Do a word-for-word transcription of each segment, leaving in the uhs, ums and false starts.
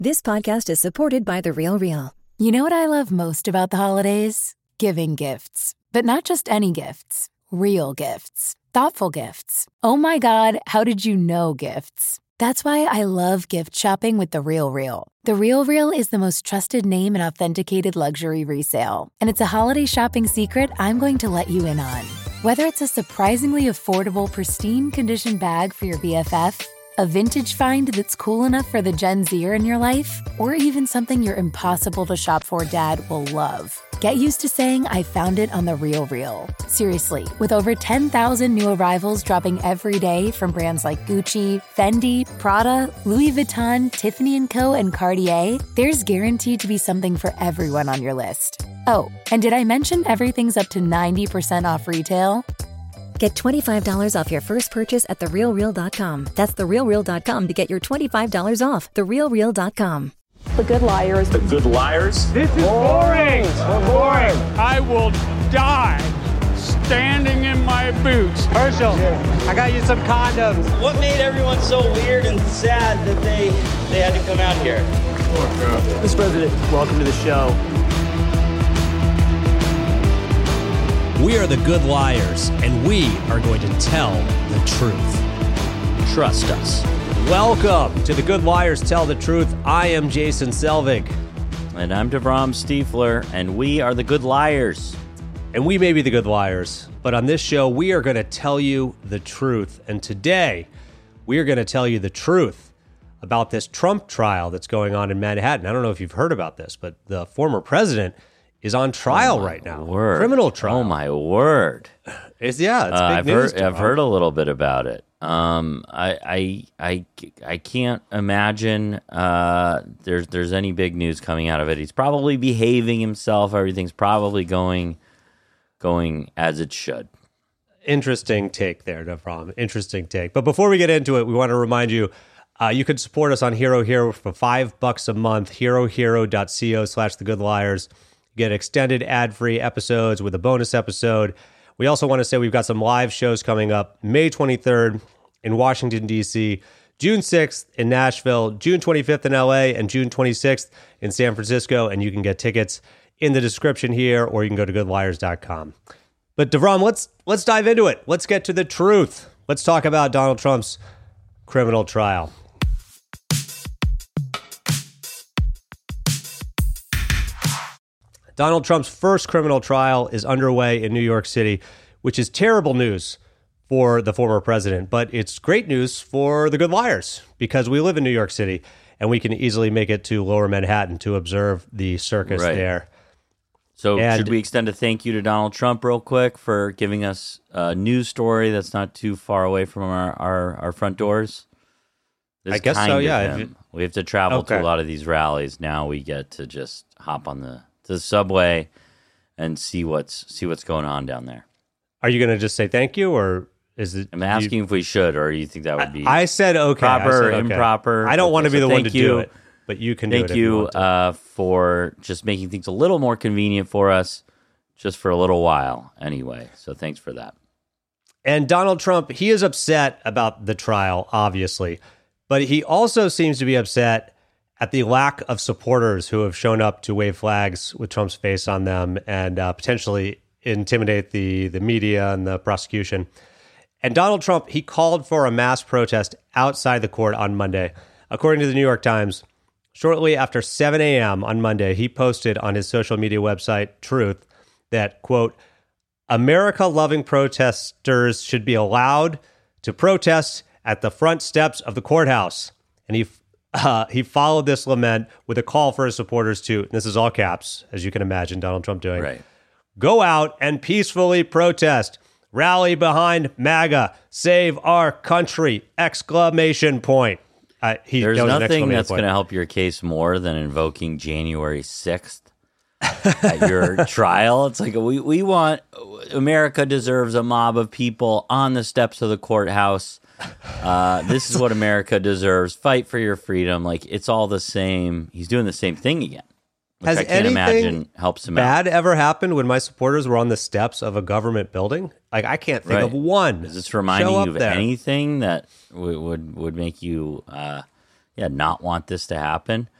This podcast is supported by The Real Real. You know what I love most about the holidays? Giving gifts. But not just any gifts. Real gifts. Thoughtful gifts. Oh my God, how did you know gifts? That's why I love gift shopping with The Real Real. The Real Real is the most trusted name in authenticated luxury resale. And it's a holiday shopping secret I'm going to let you in on. Whether it's a surprisingly affordable, pristine condition bag for your B F F, a vintage find that's cool enough for the Gen Zer in your life, or even something your impossible to shop for dad will love. Get used to saying I found it on The Real Real. Seriously, with over ten thousand new arrivals dropping every day from brands like Gucci, Fendi, Prada, Louis Vuitton, Tiffany and Co, and Cartier, there's guaranteed to be something for everyone on your list. Oh, and did I mention everything's up to ninety percent off retail? Get twenty-five dollars off your first purchase at the real real dot com. That's the real real dot com to get your twenty-five dollars off. the real real dot com. The Good Liars. The Good Liars? This is boring. We're boring. I will die standing in my boots. Herschel, I got you some condoms. What made everyone so weird and sad that they they had to come out here? Mister President, welcome to the show. We are the Good Liars, and we are going to tell the truth. Trust us. Welcome to the Good Liars Tell the Truth. I am Jason Selvig. And I'm DeVrom Stiefler, and we are the Good Liars. And we may be the Good Liars, but on this show, we are going to tell you the truth. And today, we are going to tell you the truth about this Trump trial that's going on in Manhattan. I don't know if you've heard about this, but the former president is on trial oh right now. Word. Criminal trial. Oh, my word. It's, yeah, it's big uh, I've news. Heard, I've heard a little bit about it. Um, I, I, I, I can't imagine uh, there's there's any big news coming out of it. He's probably behaving himself. Everything's probably going going as it should. Interesting take there, DeVrom. Interesting take. But before we get into it, we want to remind you, uh, you can support us on Hero Hero for five bucks a month. hero hero dot co slash the Good Liars. Get extended ad-free episodes with a bonus episode. We also want to say we've got some live shows coming up. May twenty-third in Washington, D C, June sixth in Nashville, June twenty-fifth in L A, and June twenty-sixth in San Francisco. And you can get tickets in the description here, or you can go to good liars dot com. But DeVrom, let's let's dive into it. Let's get to the truth. Let's talk about Donald Trump's criminal trial. Donald Trump's first criminal trial is underway in New York City, which is terrible news for the former president, but it's great news for the Good Liars because we live in New York City and we can easily make it to Lower Manhattan to observe the circus right there. So and should we extend a thank you to Donald Trump real quick for giving us a news story that's not too far away from our, our, our front doors? This I guess so, yeah. It, we have to travel okay. to a lot of these rallies. Now we get to just hop on the to the subway and see what's see what's going on down there. Are you going to just say thank you, or is it? I'm asking you, if we should, or you think that would be? I, I said okay. Proper, I said, okay. improper. I don't want to be so the one to you. do it, but you can. Thank do it you, if you want to. uh, for just making things a little more convenient for us, just for a little while, anyway. So thanks for that. And Donald Trump, he is upset about the trial, obviously, but he also seems to be upset at the lack of supporters who have shown up to wave flags with Trump's face on them and uh, potentially intimidate the, the media and the prosecution. And Donald Trump, he called for a mass protest outside the court on Monday. According to the New York Times, shortly after seven a.m. on Monday, he posted on his social media website, Truth, that, quote, America-loving protesters should be allowed to protest at the front steps of the courthouse. And he Uh, he followed this lament with a call for his supporters to, and this is all caps, as you can imagine Donald Trump doing, right. Go out and peacefully protest, rally behind MAGA, save our country, exclamation point. Uh, he, There's nothing that's going to help your case more than invoking January sixth at your trial. It's like, we, we want, America deserves a mob of people on the steps of the courthouse. Uh, this is what America deserves. Fight for your freedom. Like, it's all the same. He's doing the same thing again. Which Has I can't imagine helps him bad out. ever happened when my supporters were on the steps of a government building? Like, I can't think right. of one. Is this reminding Show you of there. anything that w- would would make you, uh, yeah, not want this to happen?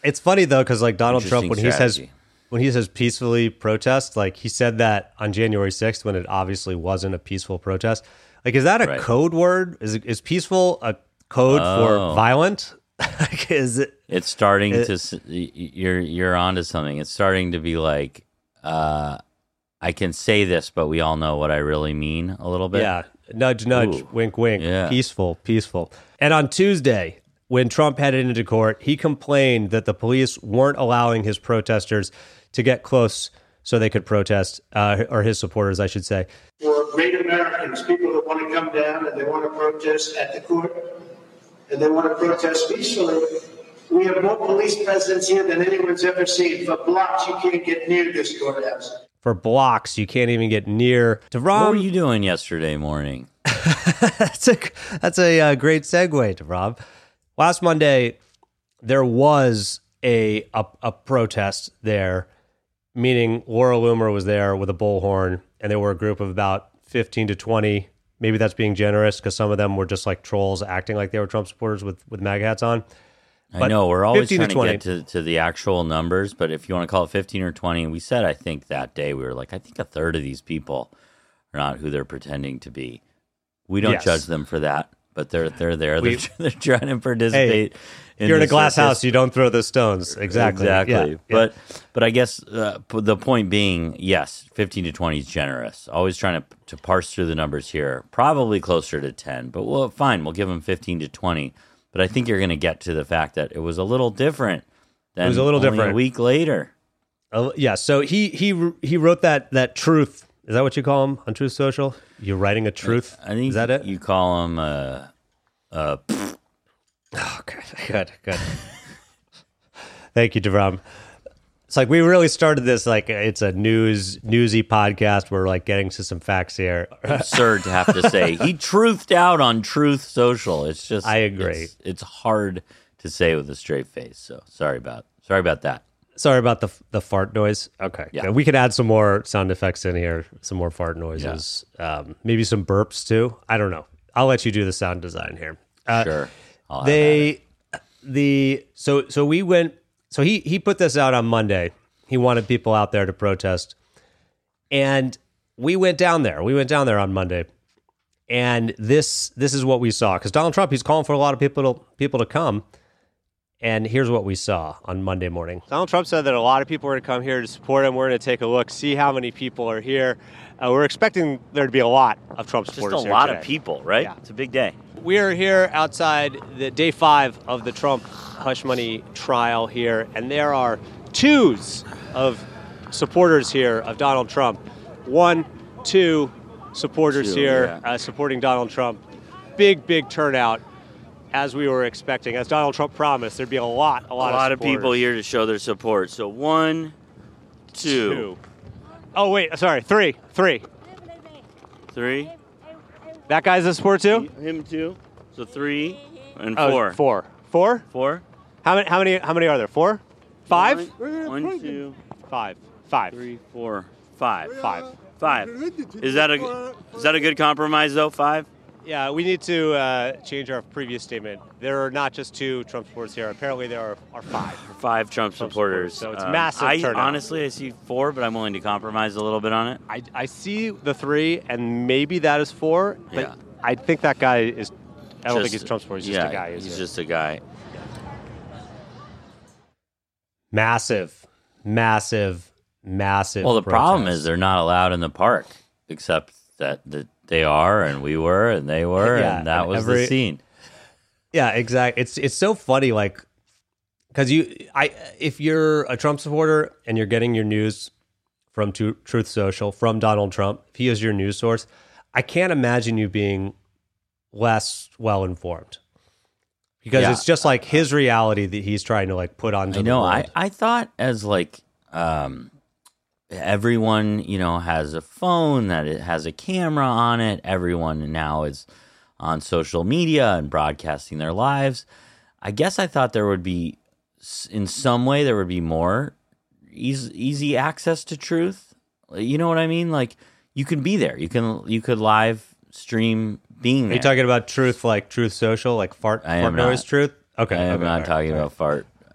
It's funny though, because like Donald Trump, when he strategy. says when he says peacefully protest, like he said that on January sixth when it obviously wasn't a peaceful protest. Like, is that a Right. code word? Is is peaceful a code Oh. for violent? Like, is it? It's starting it- to. s- y- You're you're onto something. It's starting to be like, uh, I can say this, but we all know what I really mean a little bit. Yeah, nudge, nudge, Ooh. wink, wink. Yeah. Peaceful, peaceful. And on Tuesday, when Trump headed into court, he complained that the police weren't allowing his protesters to get close so they could protest, uh, or his supporters, I should say. For great Americans, people that want to come down and they want to protest at the court and they want to protest peacefully. We have more police presence here than anyone's ever seen. For blocks, you can't get near this courthouse. For blocks, you can't even get near. DeVrom, What were you doing yesterday morning? that's a that's a uh, great segue, DeVrom. Last Monday, there was a, a a protest there, meaning Laura Loomer was there with a bullhorn, and there were a group of about fifteen to twenty. Maybe that's being generous because some of them were just like trolls acting like they were Trump supporters with, with MAGA hats on. I But know we're always fifteen to trying to get to, to the actual numbers, but if you want to call it fifteen or twenty, and we said, I think that day, we were like, I think a third of these people are not who they're pretending to be. We don't Yes. judge them for that, but they're they're there. We- they're, they're trying to participate. If you're in a the glass circus. house, you don't throw the stones. Exactly. Exactly. Yeah, yeah. But but I guess uh, p- the point being, yes, fifteen to twenty is generous. Always trying to to parse through the numbers here. Probably closer to ten, but well, fine. We'll give them fifteen to twenty. But I think you're going to get to the fact that it was a little different. Than It was a little only different. A week later. Uh, yeah. So he he he wrote that that truth. Is that what you call him on Truth Social? You're writing a truth. I think is that it? You call them uh, uh, Oh, good, good, good. Thank you, DeVrom. It's like we really started this like it's a news newsy podcast. We're like getting to some facts here. absurd to have to say. He truthed out on Truth Social. It's just I agree. It's, it's hard to say with a straight face. So sorry about sorry about that. Sorry about the the fart noise. Okay, Yeah. good. We can add some more sound effects in here, some more fart noises, um, maybe some burps too. I don't know. I'll let you do the sound design here. Uh, Sure. I'll have they the so so we went so he he put this out on Monday. He wanted people out there to protest, and we went down there. We went down there on Monday, and this this is what we saw because Donald Trump he's calling for a lot of people to people to come. And here's what we saw on Monday morning. Donald Trump said that a lot of people are going to come here to support him. We're going to take a look, see how many people are here. Uh, we're expecting there to be a lot of Trump Just supporters a here lot today. of people, right? Yeah. It's a big day. We are here outside the day five of the Trump hush money trial here, and there are twos of supporters here of Donald Trump. One, two supporters Two, here yeah. uh, supporting Donald Trump. Big, big turnout, as we were expecting. As Donald Trump promised, there'd be a lot, a lot, a lot of, of, people supporters. here to show their support. So one, two, Two. Oh wait, sorry, three, three. three. That guy's a support too. Him too. So three and Oh, four. four, four. Four. How many? How many? How many are there? Four, five, One, one, two, five, five, three, four, five. five. Five. Is that a is that a good compromise though? Five. Yeah, we need to uh, change our previous statement. There are not just two Trump supporters here. Apparently, there are, are five. Five Trump, Trump supporters. supporters, so it's Um, massive I turnout. honestly I see four, but I'm willing to compromise a little bit on it. I, I see the three, and maybe that is four. But Yeah. I think that guy is. I don't think Just- he's Trump supporter. He's yeah, just a guy. He's isn't just a guy. Massive, massive, massive. Well, the problem protest. is they're not allowed in the park, except that, that they are, and we were, and they were, Yeah, and that and was every- the scene. Yeah, exactly. It's it's so funny, like, because you, I, if you're a Trump supporter and you're getting your news from Tu- Truth Social from Donald Trump, if he is your news source, I can't imagine you being less well informed because Yeah. it's just like his reality that he's trying to like put onto I the know. world. I, I thought as like um, everyone, you know, has a phone that it has a camera on it. Everyone now is on social media and broadcasting their lives. I guess I thought there would be, s- in some way, there would be more easy, easy access to truth. You know what I mean? Like you can be there. You can you could live stream being Are there. you talking about Truth, like Truth Social, like fart, I fart am noise not. Truth? Okay, I am okay, not all right, talking all right. about fart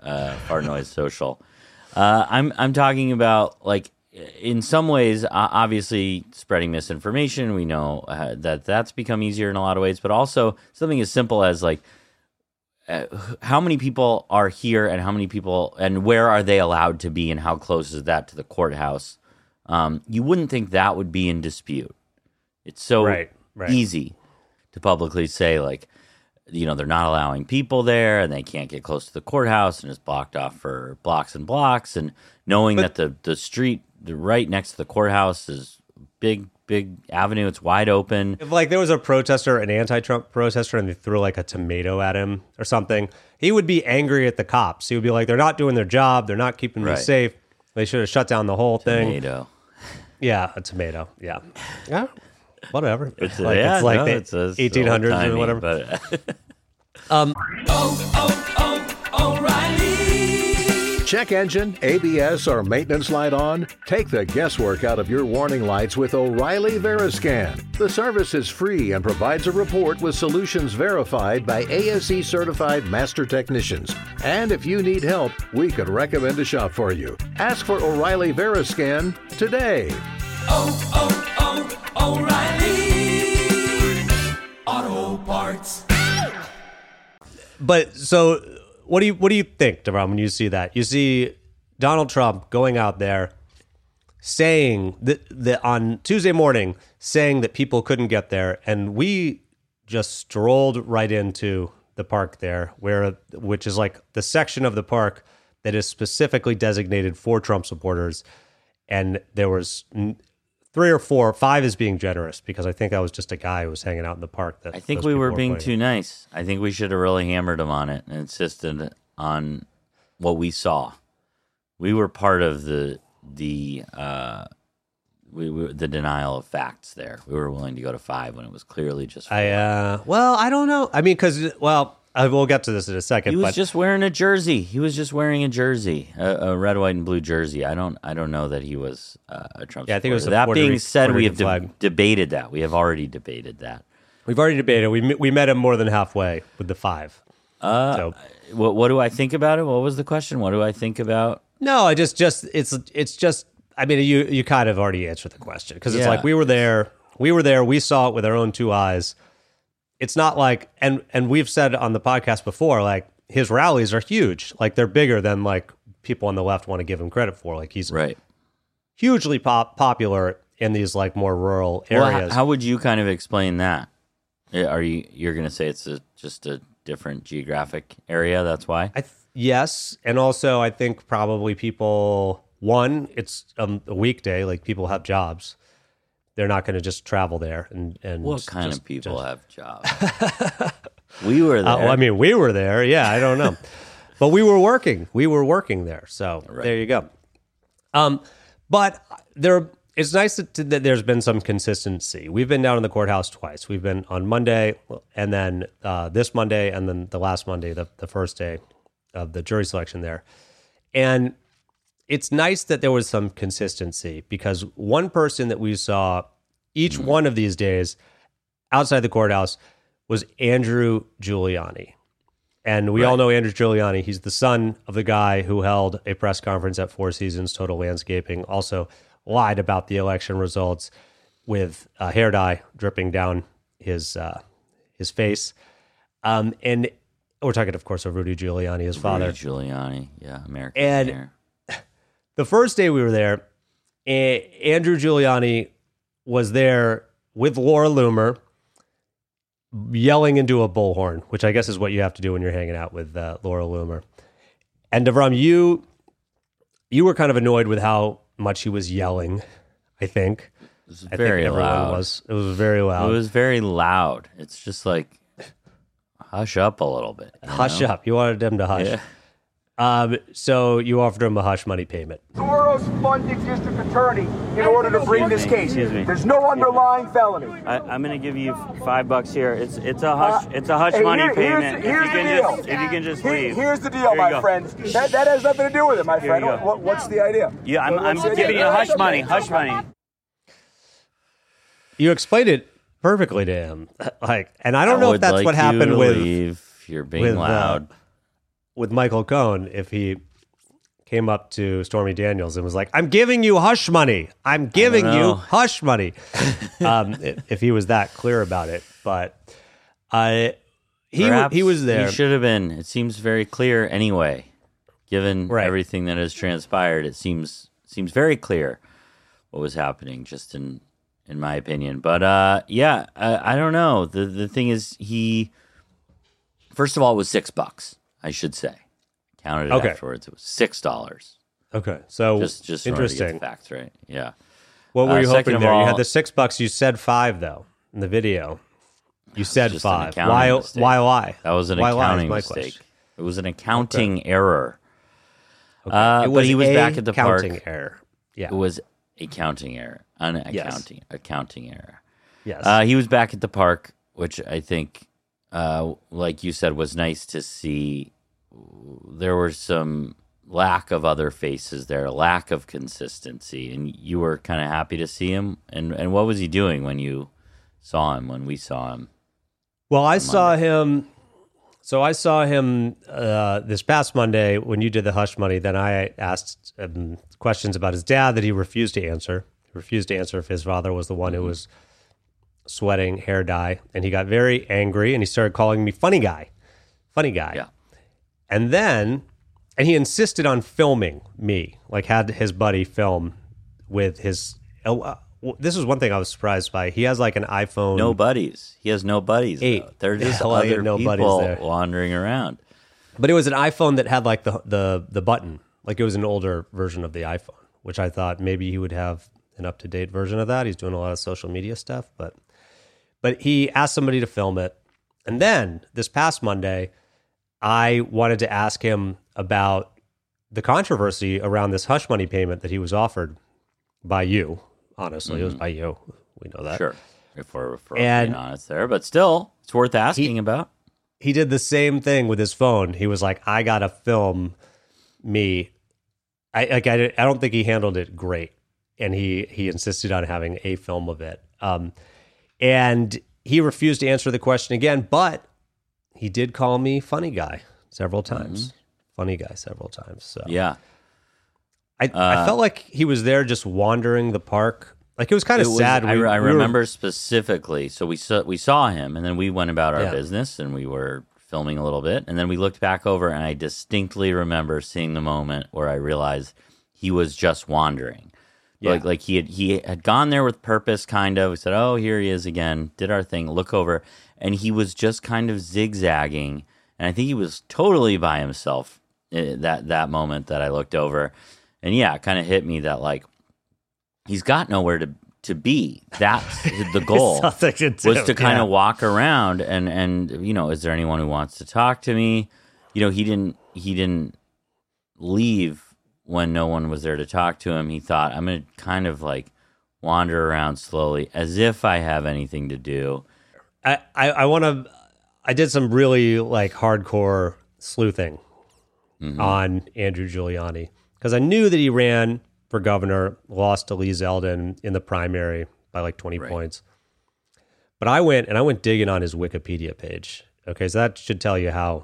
uh, Fart Noise Social. Uh, I'm I'm talking about, like, in some ways, uh, obviously spreading misinformation. We know uh, that that's become easier in a lot of ways, but also something as simple as, like, uh, how many people are here and how many people and where are they allowed to be and how close is that to the courthouse? Um, you wouldn't think that would be in dispute. It's so right, right. easy to publicly say, like, you know, they're not allowing people there and they can't get close to the courthouse and it's blocked off for blocks and blocks. And knowing but, that the, the street the right next to the courthouse is big, big avenue. It's wide open. If, like, there was a protester, an anti-Trump protester, and they threw, like, a tomato at him or something, he would be angry at the cops. He would be like, they're not doing their job. They're not keeping me right. safe. They should have shut down the whole thing. Tomato. Yeah, a tomato. Yeah. Yeah. Whatever. It's, like, yeah, it's like no, the it's a, eighteen hundreds or whatever. But, um, oh, oh, oh, O'Reilly. Check engine, A B S, or maintenance light on? Take the guesswork out of your warning lights with O'Reilly Veriscan. The service is free and provides a report with solutions verified by A S E certified master technicians. And if you need help, we could recommend a shop for you. Ask for O'Reilly Veriscan today. Oh, oh, oh, O'Reilly Auto Parts. But so, what do you what do you think, De'Ron, when you see that? You see Donald Trump going out there saying that, that on Tuesday morning, saying that people couldn't get there, and we just strolled right into the park there, where which is like the section of the park that is specifically designated for Trump supporters, and there was three or four, five is being generous, because I think I was just a guy who was hanging out in the park. That I think we were being too nice. I think we should have really hammered him on it and insisted on what we saw. We were part of the the uh, we were the denial of facts there. We were willing to go to five when it was clearly just four. I uh, well, I don't know. I mean, because well, I will get to this in a second. He was but, just wearing a jersey. He was just wearing a jersey, a, a red, white, and blue jersey. I don't, I don't know that he was uh, a Trump. Yeah, I think it was. That Puerto being Rican, said, Puerto we Rican have de- debated that. We have already debated that. We've already debated. We we met him more than halfway with the five. Uh, so. what what do I think about it? What was the question? What do I think about? No, I just just it's it's just. I mean, you you kind of already answered the question, because it's yeah. like we were there. We were there. We saw it with our own two eyes. It's not like, and and we've said on the podcast before, like, his rallies are huge. Like, they're bigger than, like, people on the left want to give him credit for. Like, he's right. hugely pop, popular in these, like, more rural areas. Well, how, how would you kind of explain that? Are you you're going to say it's a, just a different geographic area? That's why. I th- yes, and also I think probably people. One, it's um, a weekday. Like, people have jobs. They're not going to just travel there. And, and what kind just, of people just... have jobs? We were there. Uh, well, I mean, we were there. Yeah, I don't know. But we were working. We were working there. So right. There you go. Um, but there, it's nice that, that there's been some consistency. We've been down in the courthouse twice. We've been on Monday, and then uh, this Monday, and then the last Monday, the, the first day of the jury selection there. And it's nice that there was some consistency, because one person that we saw each mm. one of these days outside the courthouse was Andrew Giuliani. And we right. all know Andrew Giuliani. He's the son of the guy who held a press conference at Four Seasons Total Landscaping, also lied about the election results with uh, hair dye dripping down his uh, his face. Um, and we're talking, of course, of Rudy Giuliani, his Rudy father. Giuliani, yeah, American and hair. The first day we were there, Andrew Giuliani was there with Laura Loomer, yelling into a bullhorn, which I guess is what you have to do when you're hanging out with uh, Laura Loomer. And De'Ron, you you were kind of annoyed with how much he was yelling, I think. It was very I think loud. Was. It was very loud. It was very loud. It's just like, hush up a little bit. Hush know? up. You wanted him to hush. Yeah. Um, so you offered him a hush money payment. Soros funded district attorney in order to bring this case. Excuse me. There's no underlying felony. I, I'm going to give you five bucks here. It's it's a hush. Uh, it's a hush hey, money here, payment. Here's, here's if you the can deal. just if you can just Here, leave. here's the deal, Here my you friend. That that has nothing to do with it, my Here friend. you go. What, what's the idea? Yeah, I'm, I'm What's giving the you a hush money. Hush money. You explained it perfectly to him. Like, and I don't I know would if that's like what you happened to with. Leave. You're being with, loud. Uh, with Michael Cohen if he came up to Stormy Daniels and was like, I'm giving you hush money. I'm giving you hush money. um, if, if he was that clear about it. But uh, he, Perhaps he was there. He should have been. It seems very clear anyway, given right. everything that has transpired. It seems seems very clear what was happening, just in in my opinion. But uh, yeah, I, I don't know. The the thing is, he first of all, it was six bucks. I should say. Counted it okay. afterwards. It was six dollars. Okay, so just just interesting. To get the facts right. Yeah. What were uh, you hoping there? All, you had the six bucks. You said five though in the video. You said five. Why? Mistake. Why lie? That was an why accounting lie mistake. Question. It was an accounting okay. error. Okay. Uh, it was but he was a back at the park. Accounting error. Yeah. It was a counting error. An accounting yes. accounting error. Yes. Uh, he was back at the park, which I think, uh, like you said, was nice to see. There were some lack of other faces there, lack of consistency, and you were kind of happy to see him. And and what was he doing when you saw him? When we saw him? Well, I saw him. So I saw him uh, this past Monday when you did the hush money. Then I asked um, questions about his dad that he refused to answer. He refused to answer if his father was the one mm-hmm. who was sweating hair dye, and he got very angry and he started calling me funny guy, funny guy. Yeah. And then, and he insisted on filming me, like had his buddy film with his. Uh, this is one thing I was surprised by. He has like an iPhone. No buddies. He has no buddies. Eight. Though. They're just yeah, other no people there. wandering around. But it was an iPhone that had like the the the button, like it was an older version of the iPhone, which I thought maybe he would have an up to date version of that. He's doing a lot of social media stuff, but but he asked somebody to film it, and then this past Monday, I wanted to ask him about the controversy around this hush money payment that he was offered by you. Honestly, mm-hmm. it was by you. We know that. Sure. If we're, if we're and being honest there. But still, it's worth asking he, about. He did the same thing with his phone. He was like, I got to film me. I like. I, I don't think he handled it great. And he, he insisted on having a film of it. Um, and he refused to answer the question again, but he did call me funny guy several times. Mm-hmm. Funny guy several times. So yeah. I, uh, I felt like he was there just wandering the park. Like it was kind of was, sad. I, we, I we remember were, specifically. So we saw we saw him, and then we went about our yeah. business, and we were filming a little bit, and then we looked back over, and I distinctly remember seeing the moment where I realized he was just wandering. Yeah. Like like he had he had gone there with purpose, kind of. We said, "Oh, here he is again." Did our thing. Look over, and he was just kind of zigzagging, and I think he was totally by himself that that moment that I looked over. And yeah, it kind of hit me that like he's got nowhere to to be. That's the goal was to kind yeah. of walk around and and you know, is there anyone who wants to talk to me? You know, he didn't he didn't leave when no one was there to talk to him. He thought, I'm going to kind of like wander around slowly as if I have anything to do. I I, I want to. I did some really like hardcore sleuthing mm-hmm. on Andrew Giuliani. Because I knew that he ran for governor, lost to Lee Zeldin in the primary by like twenty right. points. But I went and I went digging on his Wikipedia page. Okay, so that should tell you how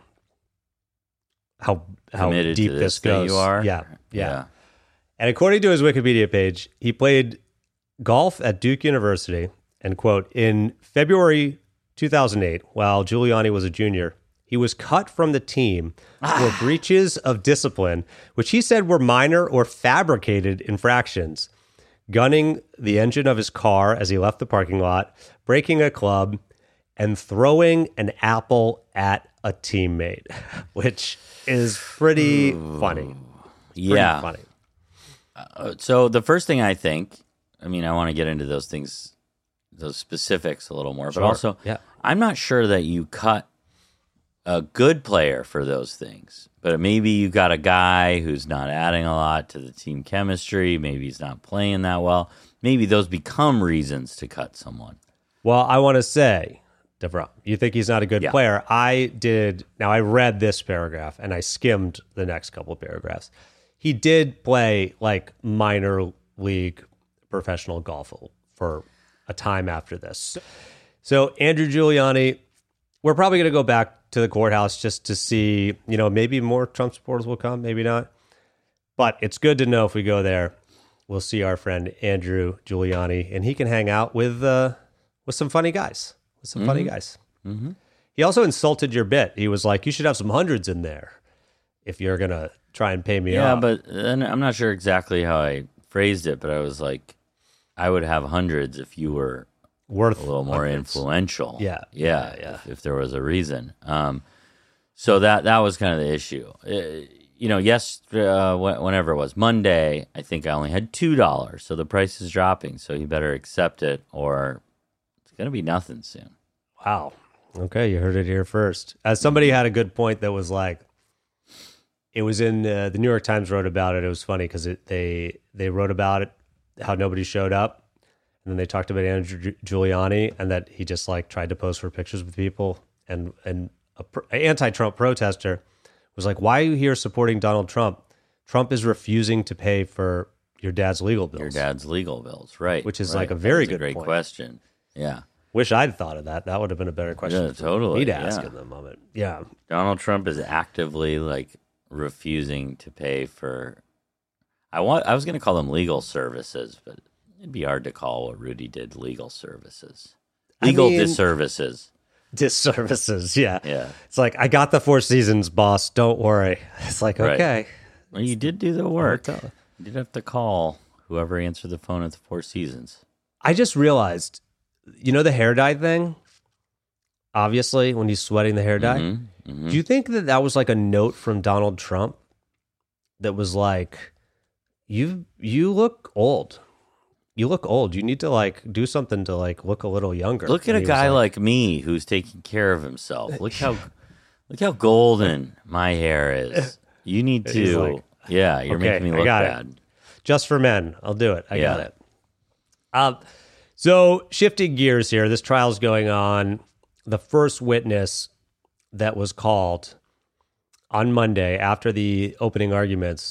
how how Committed deep to this, this goes. You are? Yeah, yeah, yeah. And according to his Wikipedia page, he played golf at Duke University. And quote, in February two thousand eight, while Giuliani was a junior, he was cut from the team for breaches of discipline, which he said were minor or fabricated infractions, gunning the engine of his car as he left the parking lot, breaking a club, and throwing an apple at a teammate, which is pretty Ooh. funny. Pretty yeah. funny. Uh, so the first thing I think, I mean, I want to get into those things, those specifics a little more, Sure. but also yeah. I'm not sure that you cut a good player for those things, but maybe you got a guy who's not adding a lot to the team chemistry. Maybe he's not playing that well. Maybe those become reasons to cut someone. Well, I want to say, DeVrom, you think he's not a good yeah. player. I did. Now, I read this paragraph and I skimmed the next couple of paragraphs. He did play like minor league professional golf for a time after this. So Andrew Giuliani we're probably going to go back to the courthouse just to see, you know, maybe more Trump supporters will come, maybe not. But it's good to know if we go there, we'll see our friend Andrew Giuliani, and he can hang out with uh, with some funny guys, with some mm-hmm. funny guys. Mm-hmm. He also insulted your bit. He was like, you should have some hundreds in there if you're going to try and pay me yeah, off. Yeah, but and I'm not sure exactly how I phrased it, but I was like, I would have hundreds if you were worth a little more hundreds. influential. Yeah, yeah, yeah. yeah. If, if there was a reason. Um, so that that was kind of the issue. It, you know, yes, uh, whenever it was Monday, I think I only had two dollars. So the price is dropping. So you better accept it, or it's going to be nothing soon. Wow. Okay, you heard it here first. As somebody had a good point that was like, it was in uh, the New York Times wrote about it. It was funny because they they wrote about it, how nobody showed up, and then they talked about Andrew Giuliani and that he just like tried to pose for pictures with people, and and a pro- an anti-Trump protester was like, "Why are you here supporting Donald Trump? Trump is refusing to pay for your dad's legal bills." Your dad's legal bills, right? Which is right. like a very That's good a great point. question. Yeah. Wish I'd thought of that. That would have been a better question Yeah, for totally, me to ask yeah. in the moment. Yeah. Donald Trump is actively like refusing to pay for. I want. I was going to call them legal services, but it'd be hard to call what Rudy did legal services. Legal I mean, disservices. Disservices, yeah. Yeah. It's like, I got the Four Seasons, boss. Don't worry. It's like, Right. okay. Well, you did do the work. Hotel. You did have to call whoever answered the phone at the Four Seasons. I just realized, you know, the hair dye thing? Obviously, when he's sweating the hair dye. Mm-hmm, mm-hmm. Do you think that that was like a note from Donald Trump that was like, you you look old. You look old. You need to like do something to like look a little younger. Look at And a he was guy like, me who's taking care of himself. Look how look how golden my hair is. You need He's to like, yeah, you're okay, making me I look got it. bad. Just for men. I'll do it. I Yeah. got it. Um, so shifting gears here, this trial's going on. The first witness that was called on Monday after the opening arguments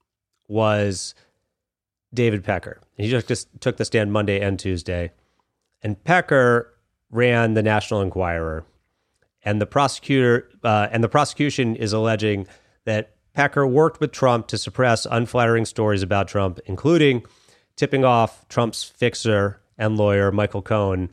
was David Pecker. He just, just took the stand Monday and Tuesday. And Pecker ran the National Enquirer. And the prosecutor uh, and the prosecution is alleging that Pecker worked with Trump to suppress unflattering stories about Trump, including tipping off Trump's fixer and lawyer, Michael Cohen,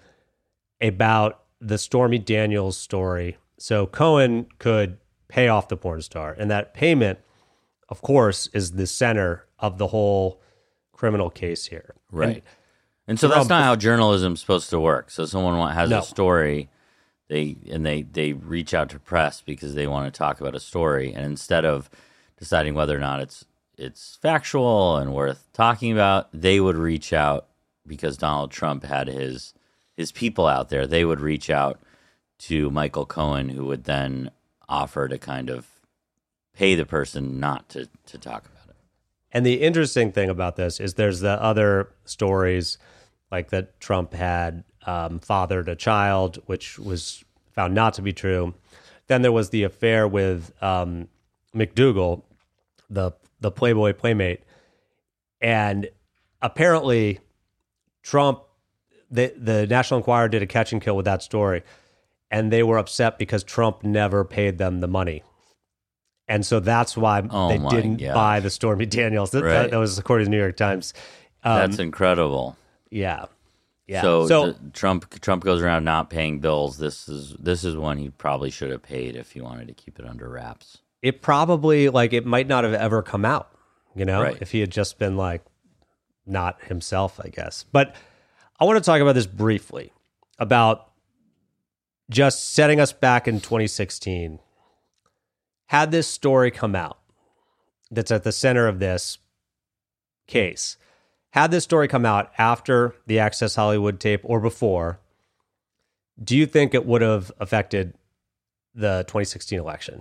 about the Stormy Daniels story. So Cohen could pay off the porn star. And that payment, of course, is the center of the whole criminal case here. Right. And, and so that's not how journalism's supposed to work. So someone has No. a story, they and they, they reach out to press because they want to talk about a story. And instead of deciding whether or not it's it's factual and worth talking about, they would reach out because Donald Trump had his his people out there. They would reach out to Michael Cohen, who would then offer to kind of pay the person not to, to talk about it. And the interesting thing about this is there's the other stories like that Trump had um, fathered a child, which was found not to be true. Then there was the affair with um, McDougal, the the Playboy Playmate. And apparently Trump, the, the National Enquirer did a catch and kill with that story. And they were upset because Trump never paid them the money. And so that's why Oh they my didn't gosh. buy the Stormy Daniels. That, Right. that, that was according to the New York Times. Um, That's incredible. Yeah. Yeah. So, So, the- Trump Trump goes around not paying bills. This is this is one he probably should have paid if he wanted to keep it under wraps. it probably, like, it might not have ever come out, you know, Right. if he had just been, like, not himself, I guess. But I want to talk about this briefly, about just setting us back in twenty sixteen. Had this story come out that's at the center of this case, had this story come out after the Access Hollywood tape or before, do you think it would have affected the twenty sixteen election?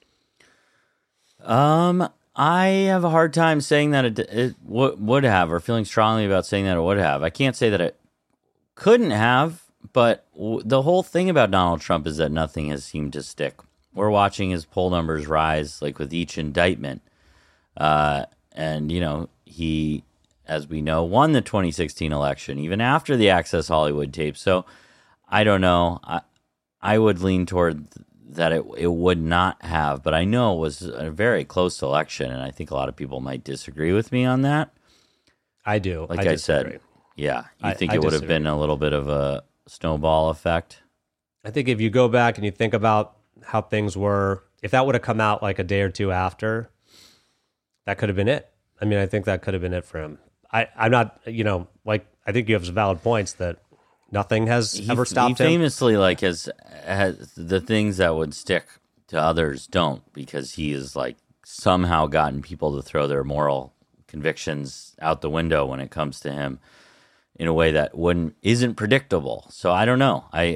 Um, I have a hard time saying that it, it w- would have, or feeling strongly about saying that it would have. I can't say that it couldn't have, but w- the whole thing about Donald Trump is that nothing has seemed to stick. We're watching his poll numbers rise, like with each indictment. Uh, and, you know, he, as we know, won the twenty sixteen election, even after the Access Hollywood tape. So I don't know. I, I would lean toward that it it would not have, but I know it was a very close election, and I think a lot of people might disagree with me on that. I do. Like I, I said, yeah, you I, think I it would have disagree. been a little bit of a snowball effect? I think if you go back and you think about how things were, if that would have come out like a day or two after, that could have been it. I mean, I think that could have been it for him. I, I'm not, you know, like, I think you have some valid points that nothing has He, ever stopped he him. famously, like, has, has the things that would stick to others don't, because he has, like, somehow gotten people to throw their moral convictions out the window when it comes to him in a way that wouldn't isn't predictable. So I don't know. I,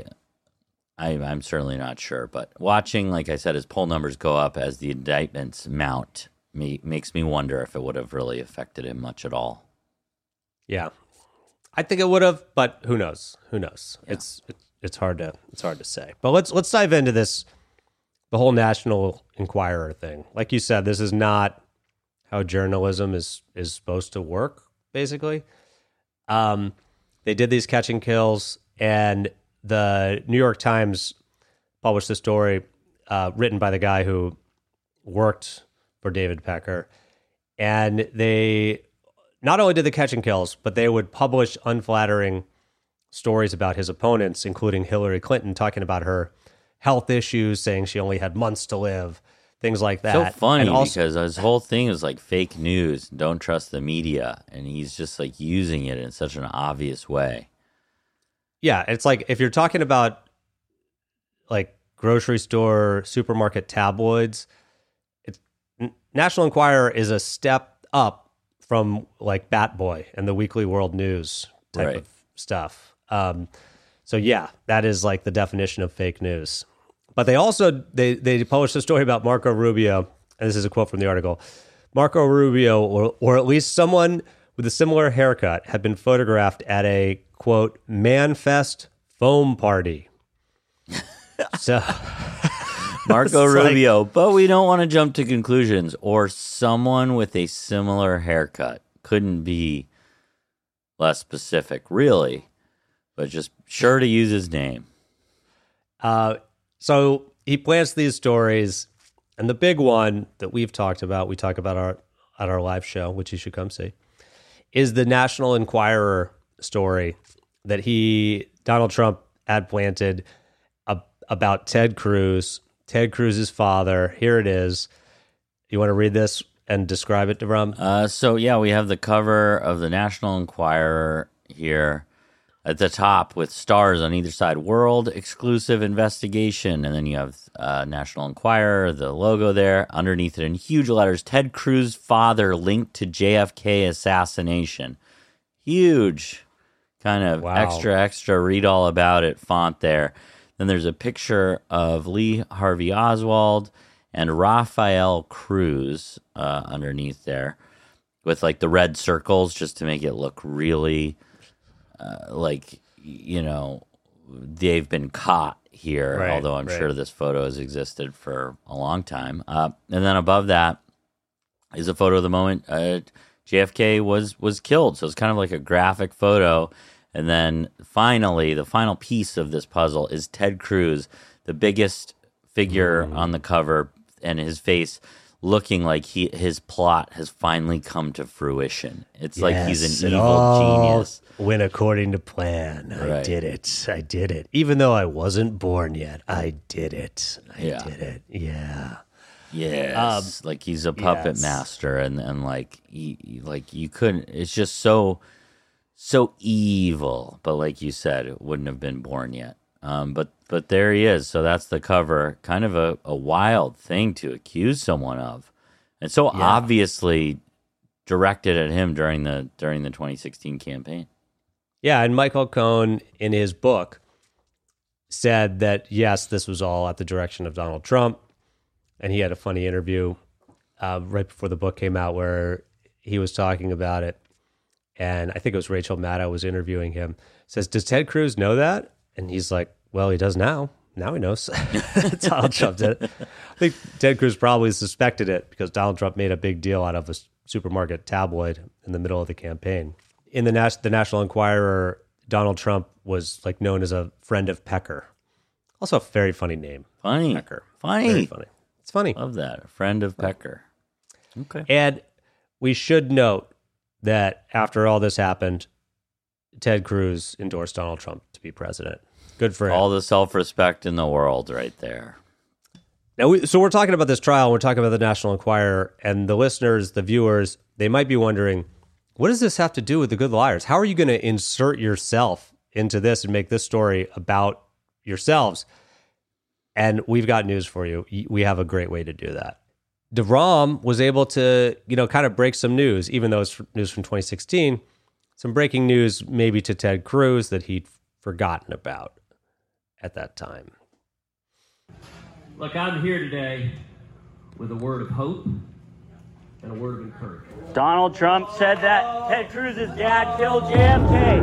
I I'm certainly not sure. But watching, like I said, his poll numbers go up as the indictments mount me makes me wonder if it would have really affected him much at all. Yeah, I think it would have, but who knows? Who knows? Yeah. It's it's hard to it's hard to say. But let's let's dive into this, the whole National Enquirer thing. Like you said, this is not how journalism is is supposed to work. Basically, um, they did these catch and kills, and the New York Times published a story uh, written by the guy who worked for David Pecker, and they not only did the catch and kills, but they would publish unflattering stories about his opponents, including Hillary Clinton, talking about her health issues, saying she only had months to live, things like that. So funny And also- because his whole thing is like fake news, don't trust the media, and he's just like using it in such an obvious way. Yeah, it's like if you're talking about like grocery store, supermarket tabloids, it's, N- National Enquirer is a step up from like Bat Boy and the Weekly World News type Right. of stuff. Um, so yeah, that is like the definition of fake news. But they also they they published a story about Marco Rubio, and this is a quote from the article. Marco Rubio, or or at least someone with a similar haircut, had been photographed at a quote Manfest foam party. So Marco It's like- Rubio, but we don't want to jump to conclusions. Or someone with a similar haircut. Couldn't be less specific, really, but just sure to use his name. Uh, so he plants these stories, and the big one that we've talked about, we talk about our at our live show, which you should come see, is the National Enquirer story that he, Donald Trump, had planted a, about Ted Cruz, Ted Cruz's father. Here it is. You want to read this and describe it, DeVrum? Uh, so, yeah, we have the cover of the National Enquirer here at the top with stars on either side. World exclusive investigation. And then you have uh, National Enquirer, the logo there. Underneath it in huge letters, Ted Cruz's father linked to J F K assassination. Huge kind of Wow. extra, extra read all about it font there. Then there's a picture of Lee Harvey Oswald and Rafael Cruz uh, underneath there with like the red circles just to make it look really uh, like, you know, they've been caught here, Right, although I'm right. sure this photo has existed for a long time. Uh, and then above that is a photo of the moment uh, J F K was, was killed. So it's kind of like a graphic photo. And then finally, the final piece of this puzzle is Ted Cruz, the biggest figure Mm. on the cover, and his face looking like he his plot has finally come to fruition. It's like he's Yes, an it evil all genius. went according to plan. I Right. did it. I did it. Even though I wasn't born yet, I did it. I Yeah. did it. Yeah. Yes, like he's a puppet yes. master, and and like he, he- like you couldn't. It's just so so evil. But like you said, it wouldn't have been born yet. Um, but but there he is. So that's the cover. Kind of a, a wild thing to accuse someone of, and so Yeah. obviously directed at him during the during the twenty sixteen campaign. Yeah, and Michael Cohen, in his book, said that, yes, this was all at the direction of Donald Trump. And he had a funny interview uh, right before the book came out where he was talking about it. And I think it was Rachel Maddow was interviewing him. Says, does Ted Cruz know that? And he's like, well, he does now. Now he knows. Donald Trump did it. I think Ted Cruz probably suspected it because Donald Trump made a big deal out of a supermarket tabloid in the middle of the campaign. In the, Nas- the National Enquirer, Donald Trump was like known as a friend of Pecker. Also a very funny name. Funny. Pecker. Funny. Very funny. It's funny. Love that. A friend of Pecker. Okay. And we should note that after all this happened, Ted Cruz endorsed Donald Trump to be president. Good for him. All the self-respect in the world right there. Now, we, so we're talking about this trial. We're talking about the National Enquirer, and the listeners, the viewers, they might be wondering, what does this have to do with the Good Liars? How are you going to insert yourself into this and make this story about yourselves? And we've got news for you. We have a great way to do that. DeRam was able to, you know, kind of break some news, even though it's news from twenty sixteen, some breaking news maybe to Ted Cruz that he'd forgotten about at that time. Look, I'm here today with a word of hope and a word of encouragement. Donald Trump said that Ted Cruz's dad killed J F K.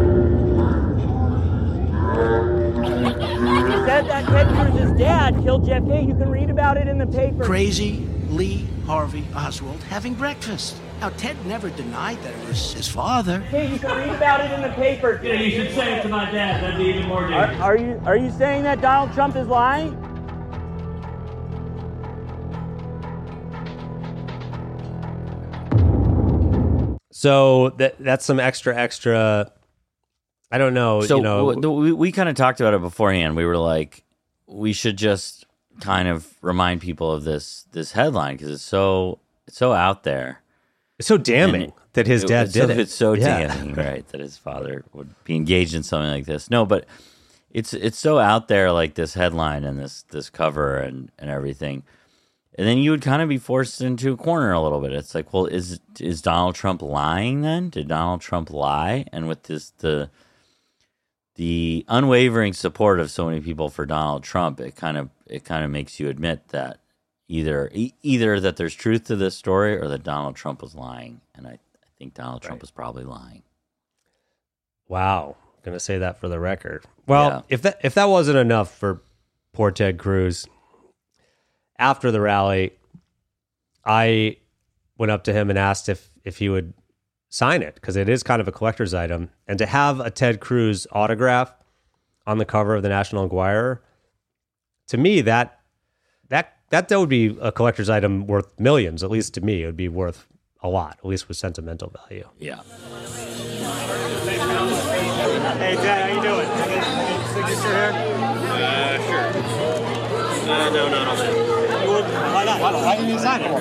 He said that Ted Cruz's dad killed J F K. You can read about it in the paper. Crazy Lee Harvey Oswald having breakfast. Now, Ted never denied that it was his father. Hey, you can read about it in the paper. Yeah, you should say it to my dad. That'd be even more dangerous. Are, are you are you saying that Donald Trump is lying? So that that's some extra, extra, I don't know. So you know, w- we, we kind of talked about it beforehand. We were like, we should just kind of remind people of this this headline because it's so it's so out there. It's so damning it, that his dad it, did so, it. It's so yeah. damning, right? That his father would be engaged in something like this. No, but it's it's so out there, like this headline and this this cover and, and everything. And then you would kind of be forced into a corner a little bit. It's like, well, is is Donald Trump lying then? Did Donald Trump lie? And with this the the unwavering support of so many people for Donald Trump, it kind of it kind of makes you admit that either e- either that there's truth to this story or that Donald Trump was lying. And I, I think Donald Trump right. was probably lying. Wow. Going to say that for the record. Well, Yeah. if that if that wasn't enough for poor Ted Cruz, after the rally, I went up to him and asked if if he would sign it, because it is kind of a collector's item. And to have a Ted Cruz autograph on the cover of the National Enquirer, to me, that that that, that would be a collector's item worth millions. At least to me, it would be worth a lot, at least with sentimental value. Yeah. Hey, Dad, how you doing? Any signature here? Uh, sure. Uh, no, not on that. Why not? Why, why didn't you sign it?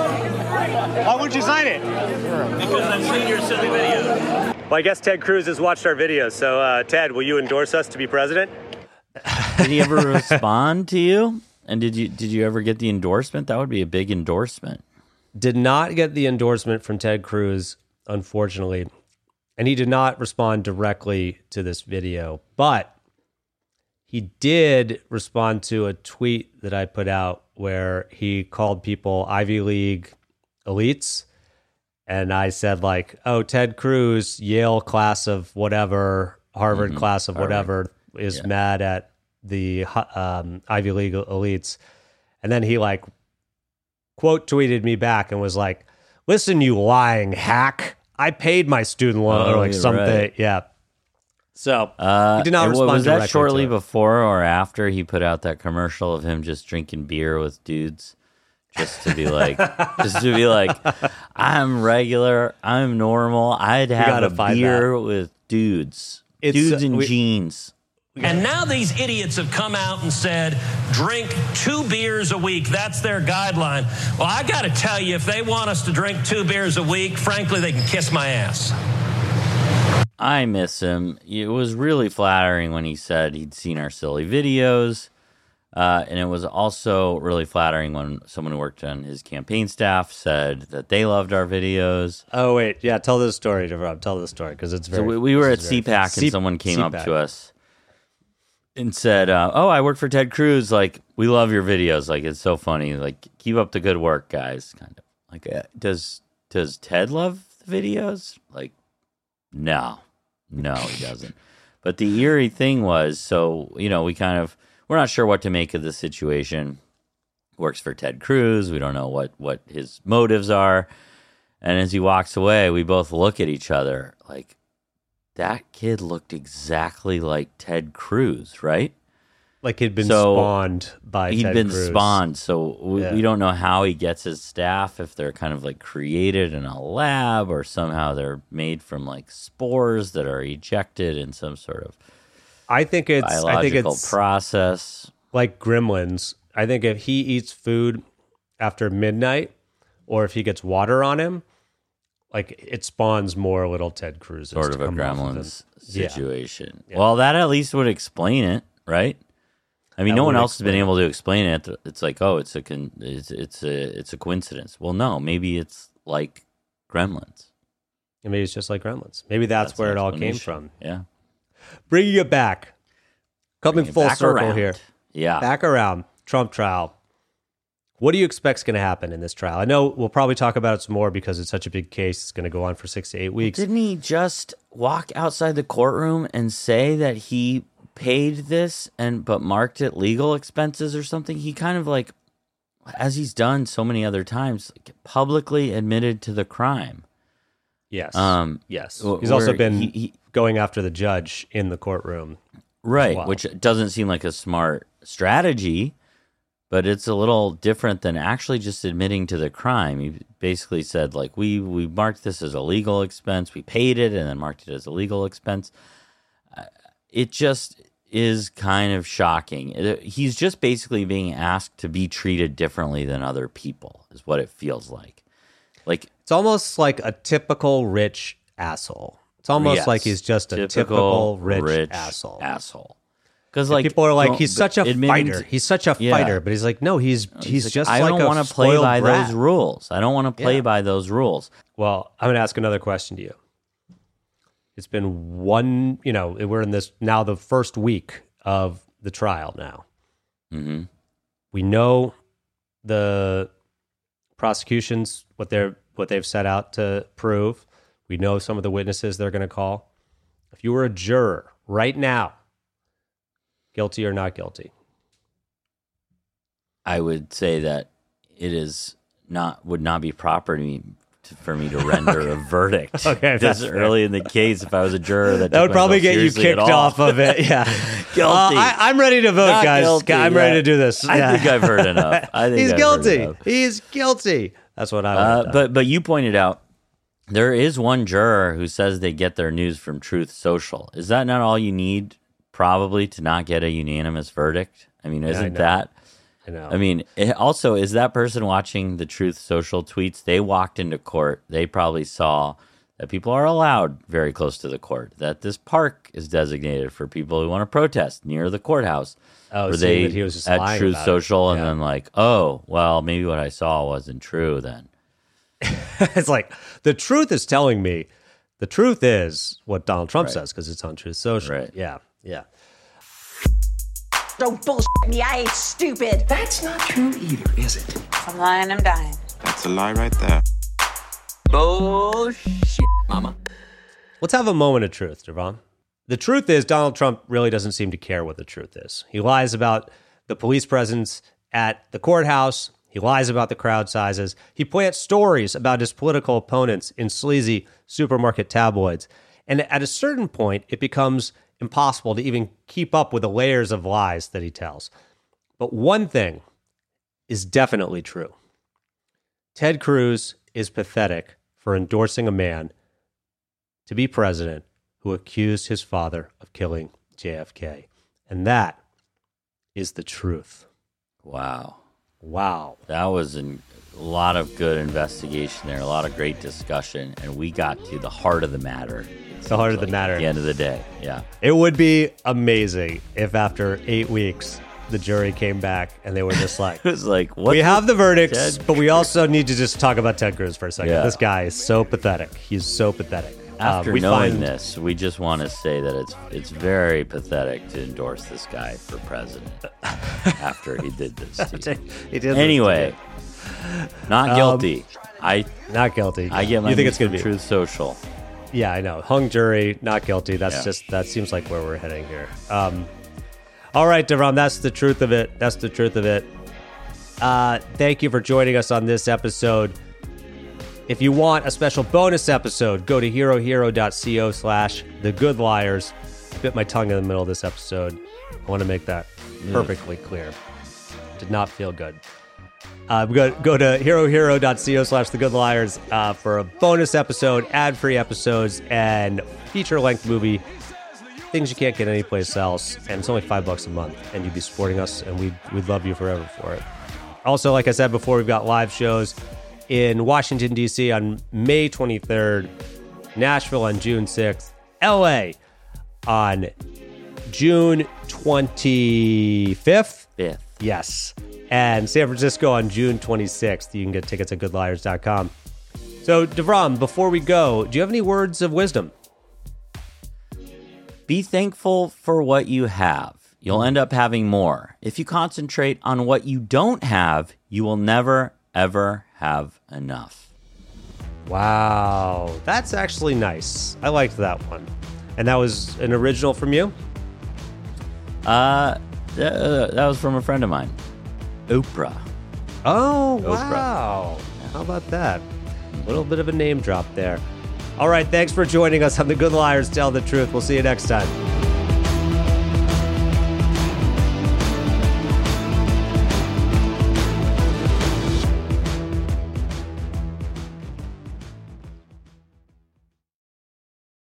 Why wouldn't you sign it? Because I've seen your silly video. Well, I guess Ted Cruz has watched our videos. So, uh, Ted, will you endorse us to be president? Did he ever respond to you? And did you did you ever get the endorsement? That would be a big endorsement. Did not get the endorsement from Ted Cruz, unfortunately. And he did not respond directly to this video. But he did respond to a tweet that I put out where he called people Ivy League elites. And I said, like, oh, Ted Cruz, Yale class of whatever, Harvard Mm-hmm. class of Harvard. whatever, is Yeah. mad at the um, Ivy League elites. And then he, like, quote tweeted me back and was like, listen, you lying hack. I paid my student loan Oh, or like you're something. right. Yeah. So Uh, he did not and respond Was that directly shortly to it. before or after he put out that commercial of him just drinking beer with dudes? Just to be like, just to be like, I'm regular, I'm normal. I'd have gotta a find beer that. with dudes, It's, dudes uh, in we- jeans. And now these idiots have come out and said, drink two beers a week. That's their guideline. Well, I got to tell you, if they want us to drink two beers a week, frankly, they can kiss my ass. I miss him. It was really flattering when he said he'd seen our silly videos. Uh, and it was also really flattering when someone who worked on his campaign staff said that they loved our videos. Oh, wait. Yeah. Tell this story, Rob. Tell this story because it's very. So we, we were at this is very- C PAC C- and someone came up C PAC. to us and said, uh, oh, I work for Ted Cruz. Like, we love your videos. Like, it's so funny. Like, keep up the good work, guys. Kind of like, uh, does does Ted love the videos? Like, no, no, he doesn't. But the eerie thing was, so, you know, we kind of, we're not sure what to make of the situation. Works for Ted Cruz. We don't know what, what his motives are. And as he walks away, we both look at each other like, that kid looked exactly like Ted Cruz, right? Like he'd been So, spawned by He'd Ted been Cruz. spawned, so we, Yeah. we don't know how he gets his staff, if they're kind of like created in a lab or somehow they're made from like spores that are ejected in some sort of I think it's biological I think it's process. like gremlins. I think if he eats food after midnight or if he gets water on him, like it spawns more little Ted Cruzes. Sort of to a come off of gremlins him. Yeah. situation. Yeah. Well, that at least would explain it, right? I mean, That no one would else has been explain able to explain it. It's like, oh, it's a con- it's it's a it's a coincidence. Well, no, maybe it's like gremlins. And maybe it's just like gremlins. Maybe that's, That's where an it all came explanation. from. Yeah. Bringing it back. Coming Bring it full back circle around. here. Yeah. Back around. Trump trial. What do you expect is going to happen in this trial? I know we'll probably talk about it some more because it's such a big case. It's going to go on for six to eight weeks. Didn't he just walk outside the courtroom and say that he paid this and but marked it legal expenses or something? He kind of like, as he's done so many other times, like publicly admitted to the crime. Yes. Um, yes. wh- He's also where been he- he- going after the judge in the courtroom. as Right, well. which doesn't seem like a smart strategy, but it's a little different than actually just admitting to the crime. He basically said, like, we we marked this as a legal expense, we paid it, and then marked it as a legal expense. Uh, it just is kind of shocking. It- he's just basically being asked to be treated differently than other people, is what it feels like. Like It's almost like a typical rich asshole. It's almost Yes, like he's just a typical, rich, asshole. Asshole. Because And like people are like, don't- he's such a admitting fighter. to- He's such a Yeah. fighter. But he's like, no, he's he's, like, just I like don't a want to play spoiled by brat. those rules. I don't want to play Yeah. by those rules. Well, I'm going to ask another question to you. It's been one, you know, we're in this now the first week of the trial now. Mm-hmm. We know the prosecutions, what they're what they've set out to prove. We know some of the witnesses they're going to call. If you were a juror right now, guilty or not guilty? I would say that it is not would not be proper to me to, for me to render Okay. a verdict Okay, this that's fair. early in the case. If I was a juror, that That took would probably myself get you seriously at kicked all. off of it. Yeah. Guilty. Uh, I, I'm ready to vote, Not guys. guilty, I'm yeah. ready to do this. I Yeah. think I've heard enough. I think He's I've guilty. Heard enough. He's guilty. That's what I would Uh, have done. but but you pointed out there is one juror who says they get their news from Truth Social. Is that not all you need, probably, to not get a unanimous verdict? I mean, Yeah, I isn't know. that? I know. I mean, it also, is that person watching the Truth Social tweets? They walked into court. They probably saw that people are allowed very close to the court, that this park is designated for people who want to protest near the courthouse. Oh, Were seeing they that he was just at lying Truth about it. Social and Yeah. then like, oh, well, maybe what I saw wasn't true then. It's like the truth is telling me the truth is what Donald Trump Right. says because it's on Truth Social. Right. Yeah. Yeah. Don't bullshit me, I ain't stupid. That's not true either, is it? If I'm lying, I'm dying. That's a lie right there. Bullshit, mama. Let's have a moment of truth, Devon. The truth is Donald Trump really doesn't seem to care what the truth is. He lies about the police presence at the courthouse. He lies about the crowd sizes. He plants stories about his political opponents in sleazy supermarket tabloids. And at a certain point, it becomes impossible to even keep up with the layers of lies that he tells. But one thing is definitely true. Ted Cruz is pathetic for endorsing a man to be president who accused his father of killing J F K. And that is the truth. Wow. Wow. That was an, a lot of good investigation there, a lot of great discussion, and we got to the heart of the matter. The heart of the matter. At the end of the day, yeah. It would be amazing if after eight weeks, the jury came back and they were just like, It was like, what we the- have the verdicts, Ted but we also need to just talk about Ted Cruz for a second. Yeah. This guy is so pathetic. He's so pathetic. After Uh, we knowing find, this, we just want to say that it's it's very pathetic to endorse this guy for president after he did this to you. He did this Anyway, to not Um, guilty. I not guilty. I get my You think news it's gonna from be- Truth Social. Yeah, I know. Hung jury, not guilty. That's Yeah. just, that seems like where we're heading here. Um, all right, Devon, that's the truth of it. That's the truth of it. Uh, thank you for joining us on this episode. If you want a special bonus episode, go to herohero.co slash the good liars. Bit my tongue in the middle of this episode. I want to make that perfectly clear. Did not feel good. Uh, go, go to herohero.co slash the good liars uh, for a bonus episode, ad-free episodes, and feature-length movie. Things you can't get anyplace else. And it's only five bucks a month. And you'd be supporting us, and we'd, we'd love you forever for it. Also, like I said before, we've got live shows in Washington, D C on May twenty-third, Nashville on June sixth, L A on June twenty-fifth. Fifth. Yes. And San Francisco on June twenty-sixth. You can get tickets at good liars dot com. So, Devram, before we go, do you have any words of wisdom? Be thankful for what you have. You'll end up having more. If you concentrate on what you don't have, you will never, ever have enough. Wow. That's actually nice. I liked that one. And that was an original from you? Uh, th- uh that was from a friend of mine. Oprah. Oh, Oprah. wow. How about that? A little bit of a name drop there. All right, thanks for joining us on The Good Liars Tell the Truth. We'll see you next time.